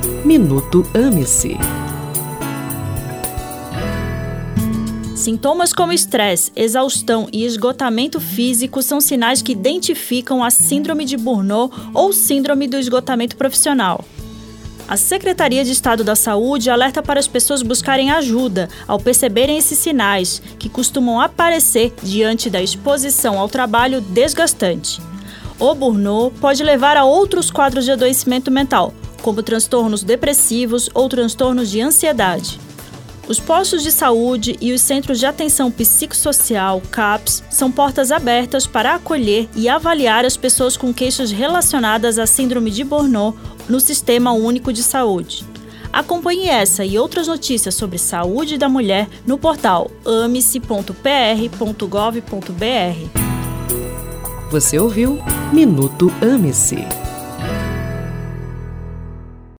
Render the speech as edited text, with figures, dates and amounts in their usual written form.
Minuto Ame-se. Sintomas como estresse, exaustão e esgotamento físico são sinais que identificam a síndrome de Burnout ou síndrome do esgotamento profissional. A Secretaria de Estado da Saúde alerta para as pessoas buscarem ajuda ao perceberem esses sinais, que costumam aparecer diante da exposição ao trabalho desgastante. O burnout pode levar a outros quadros de adoecimento mental, como transtornos depressivos ou transtornos de ansiedade. Os postos de saúde e os centros de atenção psicossocial, CAPS, são portas abertas para acolher e avaliar as pessoas com queixas relacionadas à síndrome de Burnout no Sistema Único de Saúde. Acompanhe essa e outras notícias sobre saúde da mulher no portal ame-se.pr.gov.br. Você ouviu Minuto Ame-se.